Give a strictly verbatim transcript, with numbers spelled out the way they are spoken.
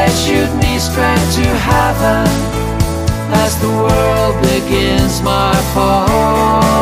parachute me straight to heaven as the world begins my fall.